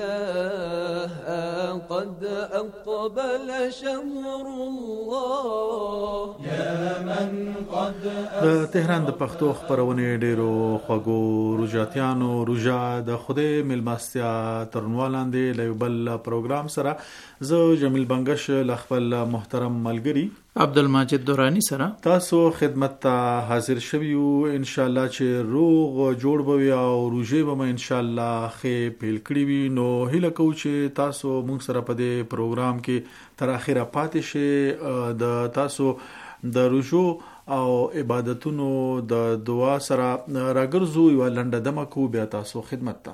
تاه قد أقبل شهر الله يا من قد
د تهران د پښتو خبرونه ډیرو خوږو روجاتیانو روجا د خوده ملمستیا ترنوالندې لیبل پروګرام سره زه جمیل بنگش لخپل محترم ملګری
عبدالمجید دورانی سره
تاسو خدمت ته حاضر شویو. ان شاء الله چې روغ جوړ بوي او روجه به ان شاء الله خې پیل کړی وي. نو هیله کوم چې تاسو موږ سره په دې پروګرام کې تر اخره پاتې شئ. د تاسو د روجو او عبادتونو د دعا سره راګرځو یو لنډه دمه کو بیا تاسو خدمت ته.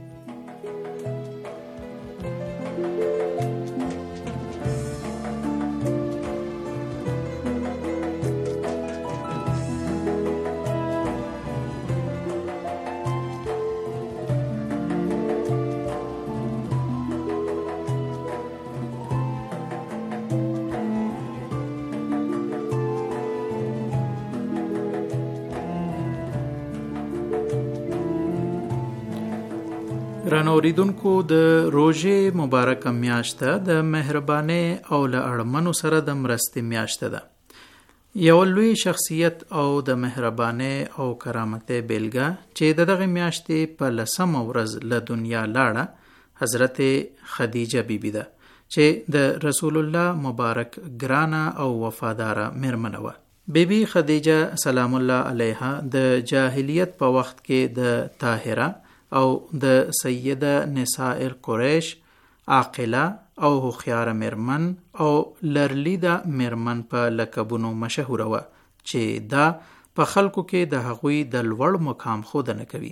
رانوریدونکو د روژې مبارکه میاشته د مهرباني او له اړمنو سره د مرستې میاشته ده. یو لوی شخصیت او د مهرباني او کرامت بیلګه چې دغه میاشتې په 10 ورځ له دنیا لاړه حضرت خدیجه بیبي ده چې د رسول الله مبارک ګرانه او وفاداره میرمنه وه. بیبي خدیجه سلام الله علیها د جاهلیت په وخت کې د طاهره او د سیده نساء قریش عاقله او هوښیاره میرمن او لرلیده میرمن په لقبونو مشهوره وه چې دا په خلکو کې د هغوی د لوړ مقام ښودنه کوي.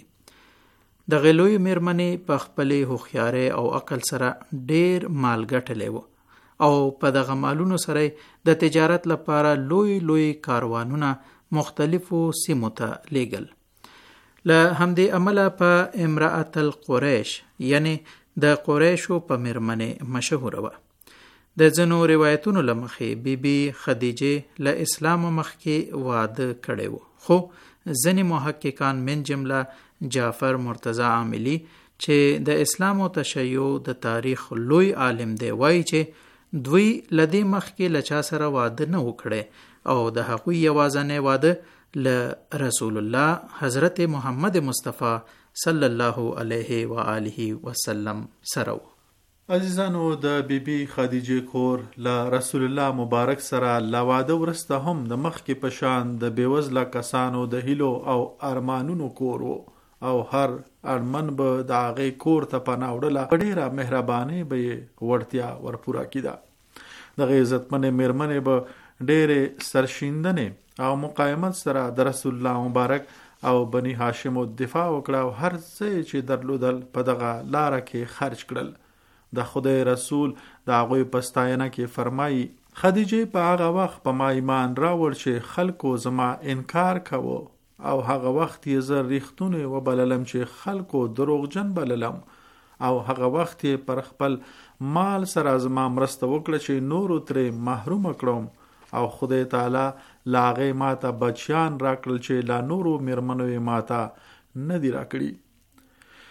د غلوی میرمنې په خپلې هوښیارۍ او عقل سره ډیر مال ګټلی و او په دغه مالونو سره د تجارت لپاره لوی لوی کاروانونه مختلفو سیمو ته لیږل. له همدې عمله په امرأة القریش یعنی د قریشو په میرمنې مشهوره وه. د ځینو روایتونو له مخې بیبي خدیجه له اسلام مخکې واده کړی و، خو ځینې محققان من جمله جعفر مرتضی عاملی چې د اسلام او تشیع د تاریخ لوی عالم دی وایي چې دوی لدې مخکې له چا سره واده نه وکړي او د هغوی یوازینی واده له رسول الله حضرت محمد مصطفی صلی الله علیه و آله وسلم سره.
عزیزانو د بیبي خدیجه کور له رسول الله مبارک سره لا واده ورسته هم د مخکې په شان د بیوزله کسانو د هیلو او ارمانونو کور او هر اړمن به د هغې کور ته پناه وړله. په ډېره مهربانۍ به یې وړتیا ورپوره کېده. دغه عزتمنې میرمنې به ډېرې سرشیندنې او مقاومت سره د رسول الله مبارک او بني هاشم دفاع وکړه او هر څه چې درلودل په دغه لاره کې خرج کړل. د خدای رسول د هغوی په ستاینه کې فرمایي خدیجه په هغه وخت په ما ایمان راوړ چې خلکو زما انکار کوو او هغه وخت یې زه ریښتونی وبللم چې خلکو دروغجن بللم او هغه وخت یې پر خپل مال سره زما مرسته وکړه چې نورو ترې محروم کړم او خدای تعالی لاغه ماته بچیان راکړل چې لا نورو میرمنو ماته نه دی راکړي.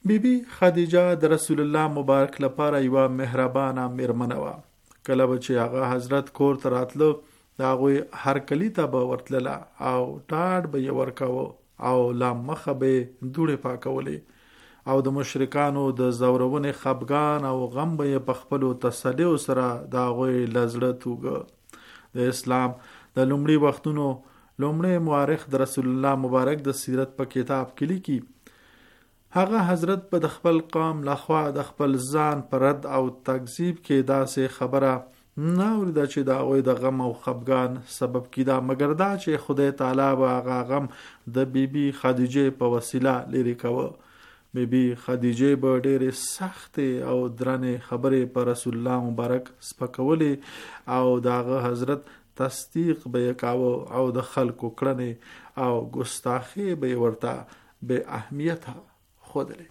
بیبي خدیجه د رسول الله مبارک لپاره یوه مهربانه میرمنه وه. کله به چې هغه حضرت کور ته راتله د هغوی هر کلي ته به ورتلله او ټاټ به یې ورکاوه او لا مخه به یې دوړې پاکولې او د مشرکانو د زورونې خفګان او غم به یې په خپلو تسلیو سره د هغوی له زړه توږه. د اسلام د لومړي وختونو لومړی مورخ د رسول الله مبارک د سیرت په کتاب کې لیکي هغه حضرت په د خپل قوم لخوا د خپل ځان پر رد او تکذیب کې داسې خبره نه اورېده چې د هغوی د غم او خفګان سبب کېده، مګر دا چې خدای تعالی به هغه غم د بیبي خدیجې په وسیله لرې کوه. بیبي خدیجې به ډېرې سختې او درنې خبرې په رسول الله مبارک سپکولې او د هغه حضرت تصدیق به یې کاوه او د خلکو کړنې او ګستاخي به یې ورته بې اهمیته ښودلې.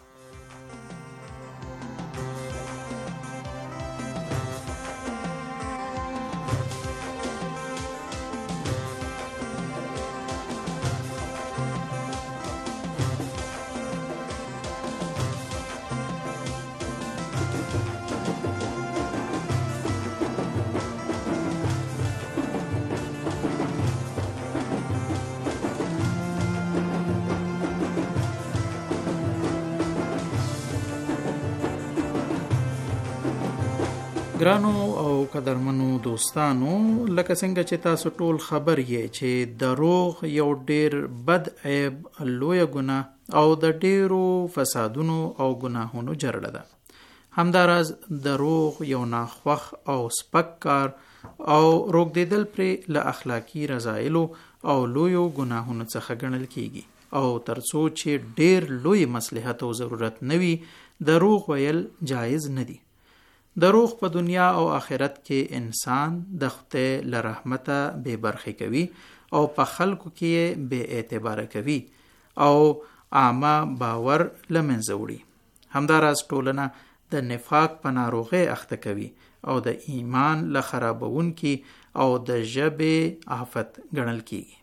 ګرانو او قدرمنو دوستانو، لکه څنګه چې تاسو ټول خبر یې چې دروغ یو ډیر بد عیب، لویه ګناه او د ډیرو فسادونو او ګناهونو جرړه ده. همداراز دروغ یو ناخوښ او سپک کار او روږدېدل پرې له اخلاقي رذایلو او لویو ګناهونو څخه ګڼل کیږي او ترڅو چې ډیر لوی مصلحت او ضرورت نه وي دروغ ویل جایز نه دي. دروغ په دنیا او آخرت کې انسان د خدای له رحمته بې برخې کوي او په خلکو کې بې اعتباره کوي او عامه باور له منځه وړي. همداراز ټولنه د نفاق په ناروغۍ اخته کوي او د ایمان له خرابونکي او د ژبې آفت ګڼل کیږي.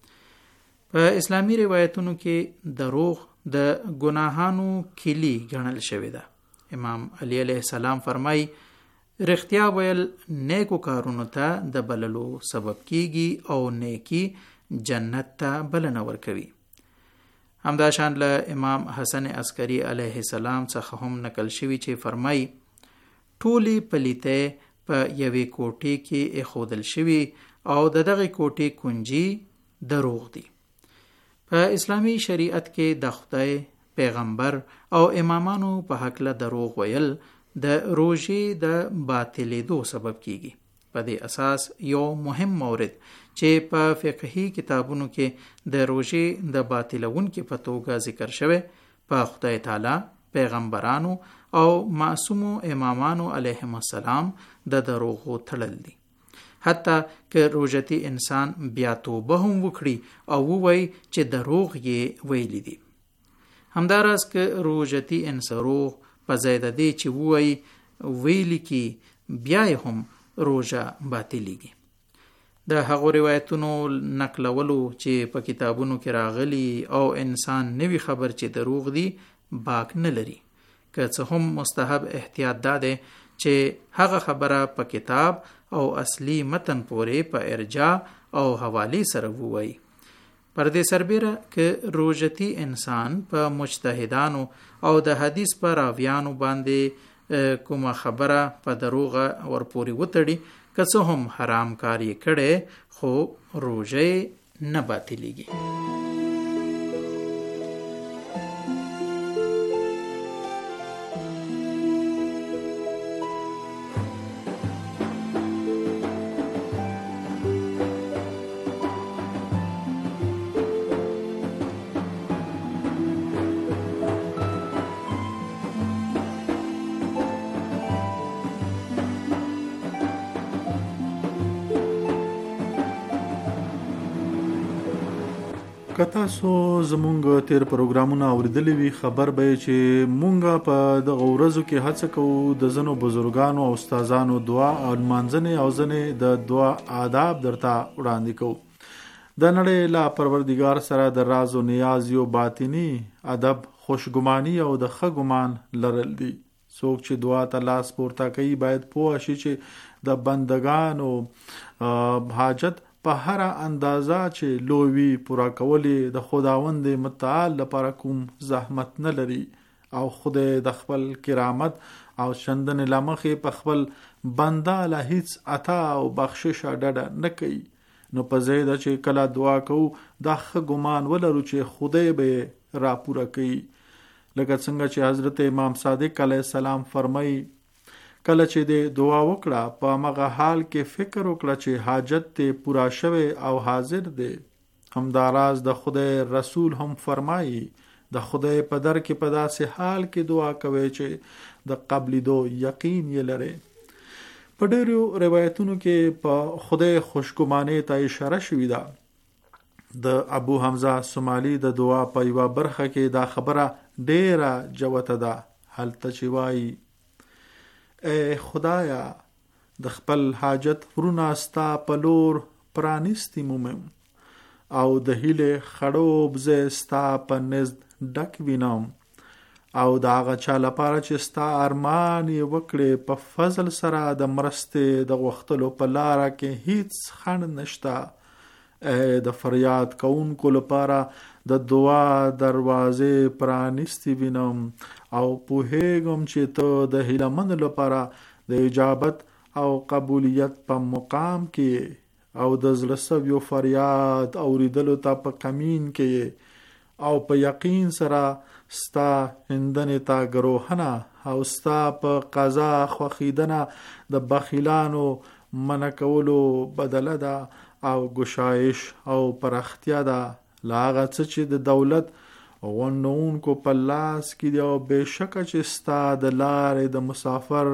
په اسلامي روایتونو کې دروغ د ګناهانو کلی ګڼل شوی ده. امام علی علیه السلام فرمای رښتیا ویل نیکو کارونو ته د بللو سبب کیږي او نیکی جنت ته بلنه ورکوي. همداشان له امام حسن عسکری علیه السلام څخه هم نقل شوی چې فرمای ټولی پلیته په یوې کوټې کې اخودل شوی او دغه کوټې کنجي دروغ دی. په اسلامی شریعت کې د خدای پیغمبر او امامانو په حق له دروغ ویل د روژې د باطلېدو سبب کیږي. په دې اساس یو مهم مورد چې په فقهي کتابونو کې د روژې د باطلونکو په توګه ذکر شوی په خدای تعالی، پیغمبرانو او معصومو امامانو علیهم السلام د دروغو تړل دي. حتی که روژتي انسان بیا توبه هم وکړي او ووایي چې دروغ یې ویلي دي. همداراز که روژتي انسروغ په ځای د دې چې ووایي ویلي کې بیا هم روژه باطلیږي. د هغو روایتونو نقلولو چې په کتابونو کې راغلي او انسان نوی خبر چې دروغ دي باک نه لري. که څه هم مستحب احتیاط داده چې هغه خبره په کتاب او اصلي متن پورې په ارجاع او حوالی سره ووایي. پر دې سربیره که روژتي انسان په مجتهدانو او د حدیث په راویانو باندې کومه خبره په دروغه ورپورې وتړي، که څه هم حرام کار یې کړی خو روژه نه باطلیږي.
که تاسو زمونږ تیر پروګرامونه اوریدلی وي خبر به چې مونږ په دغه ورځو کې هڅه کوو د ځینو بزرګانو او استادانو دعا او لمانځنې او ځینې د دعا آداب درته وړاندې کوو. د نړۍ لا پروردگار سره د راز او نیاز یو باطینی ادب، خوشګماني او د ښه ګمان لرل دي. څوک چې دعا ته لاس پورته کوي باید پوه شي چې د بندگانو حاجت په هر اندازه چې لوی پورا کولې د خداوند متعال لپاره کوم زحمت نه لري او خدای د خپل کرامت او چندن لمخې په خپل بنده له هیڅ عطا او بخشش ډډه نه کوي. نو په ځای د چې کله دعا کوو دا ښه ګمان ولرو چې خدای به را پوره کوي. لکه څنګه چې حضرت امام صادق علیه السلام فرمایي کله چې د دعا وکړه په هغه حال کې فکر وکړه چې حاجت ته پورا شوه او حاضر دی. همداراز د خدای رسول هم فرمایي د خدای په در کې په داسې حال کې دعا کوي چې د قبلېدو یقین یې لري. په ډېرو روایتونو کې په خدای خوشګمانۍ ته اشاره شوې ده. د ابو حمزه سومالي د دعا په یوه برخه کې دا خبره ډېره جوته ده. هلته چې وایي ای خدایا د خپل حاجت ورونه ستا په لور پرانیستی مومم او د هیلې خړوب زه ستا په نزد ډک وینم او د هغه چا لپاره چې ستا ارمان یې وکړې په فضل سره د مرستې د غوښتلو په لاره کې هیڅ خنډ نشته. د فریاد کوونکو لپاره د دعا دروازې پرانیستی وینم او پوهیږم چې ته د هیلهمند لپاره د اجابت او قبولیت په مقام کې او د زړه سویو فریاد اوریدلو ته په کمین کې او په یقین سره ستا هندنې ته گروهنه او ستا په قضا خوخیدنه د بخیلانو منع کولو بدله ده او گشایش او پرختیا ده لاغه څه چې د دولت غونډونکو په لاس کې دی او بېشکه چې ستا د لارې د مسافر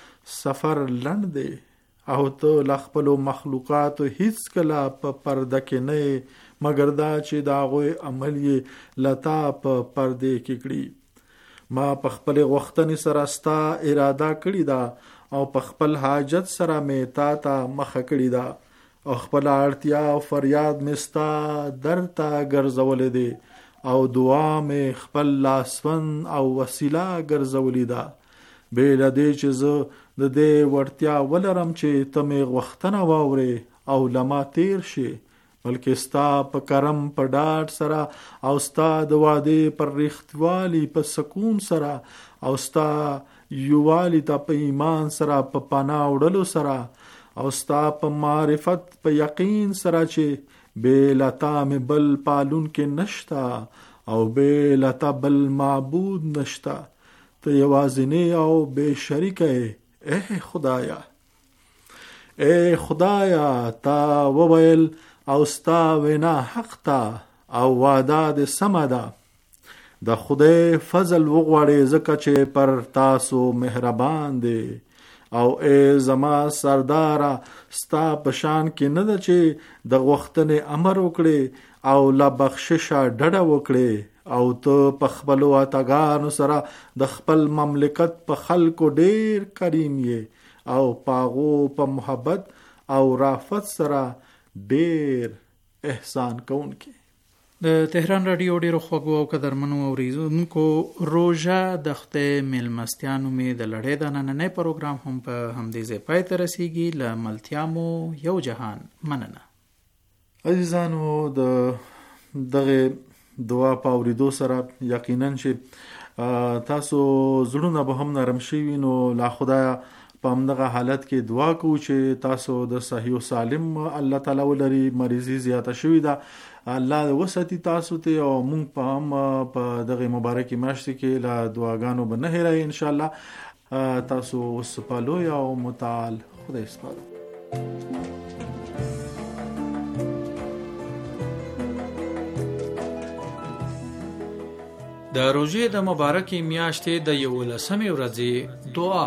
سفر لنډ دی او ته له خپلو مخلوقاتو هیڅ کله په پرده کې نه مګر دا چې د هغوی عمل یې لتا په پردې کې کړي. ما په خپل غوښتنې سره ستا اراده کړې ده او په خپل حاجت سره مې تا ته مخه کړې ده او خپل اړتیا او فریاد مې ستا در ته ګرځولې دی او دعا مې خپل لاسوند او وسیله ګرځولې ده. بې له دې چې زه د دې وړتیا ولرم چې ته مې غوښتنه واورې او لما تیر شي، بلکې ستا په کرم په ډاډ سره او ستا د وعدې پر رښتوالي په سکون سره او ستا یووالي ته په ایمان سره په پناه وړلو سره او ستا په معرفت په یقین سره چې بې لتا مې بل پالون کې نشتا او بې لتا بل معبود نشتا، ته یوازینی او بې شریکه ای خدایا. ای خدایا تا وویل او ستا وینا حق تا او وعده د سمه ده. د خدای فضل وغواړي ځکه چې پر تاسو مهربان دی او ای زما سرداره ستا په شان کې نه ده چې د غوښتنې امر وکړي او لا بخششه ډډه وکړي او ته په خپلو عطاګانو سره د خپل مملکت په خلکو ډیر کریم یې او پاغو په محبت او رافت سره ډیر احسان کوونکی.
د تهران رادیو ډیرو خوږو او قدرمنو اوریدونکو، روژه د خدای میلمستیانو مې د لړۍ د نننۍ پروګرام هم په همدې ځای پای ته رسیږي. له ملتیا مو یو جهان مننه.
عزیزانو، د دغه دعا په اوریدو سره یقینا چې تاسو زړونه به هم نرم شوي، نو لا خدایا په همدغه حالت کې دعا کوو چې تاسو د صحیح او سالم الله تعالی ولري. مریضي زیاته شوې ده، الله وساتي تاسو ته او مونږ په هم په دغه مبارکي میاشت کې لا دعاګانو به نه هېروي ان شاء الله. تاسو وسپالو او متعال خدای سپارو.
د روژې د مبارکي میاشتې د 11مې ورځې دعا.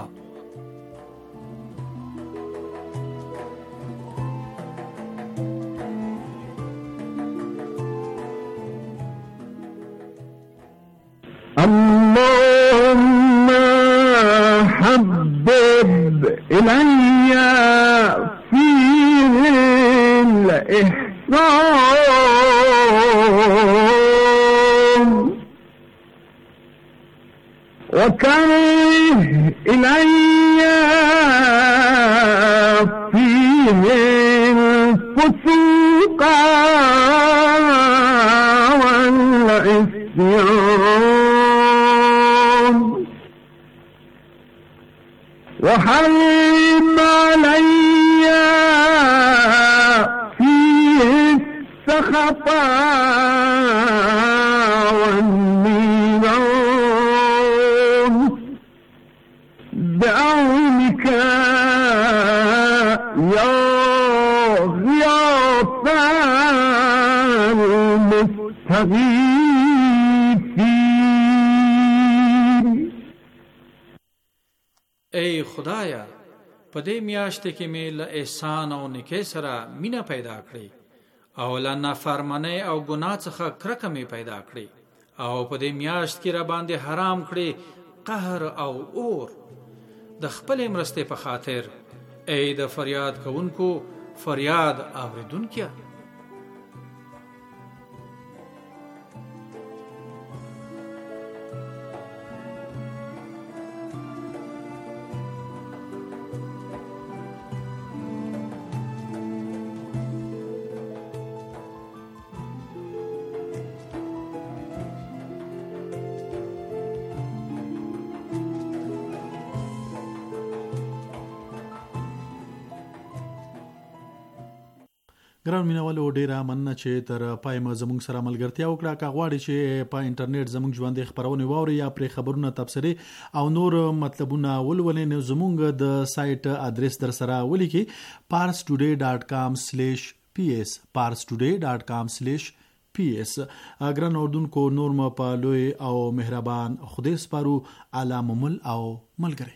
اللهم حبب إلي فيه الإحسان إلي فيه الفسوق والعصيان وحرم علي فيه السخط والنيران بعونك يا غياث المستغيثين.
ای خدایا په دې میاشت کې مې له احسان او نیکۍ سره مینه پیدا کړې او له نافرمانۍ او ګناه څخه کرکه مې پیدا کړې او په دې میاشت کې را باندې حرام کړې قهر او اور د خپل مرستې په خاطر. ای د فریاد کوونکو فریاد اوریدونکیا.
ګران مینوالو ډیره مننه چې تر پای ما زموږ سره ملګرتیا وکړه. که غواړئ چې په انټرنیټ زموږ ژوند خبرونه واوري یا پر خبرونه تبصره او نور مطلبونه ولولئ نو زموږ د سایت ادرس در سره ولیکئ parstoday.com/ps parstoday.com/ps. ګران اوردونکو نور م په لوی او مهربان خدای سپارو. اعلی ممل او ملګری.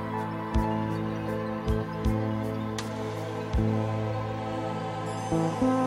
Thank you.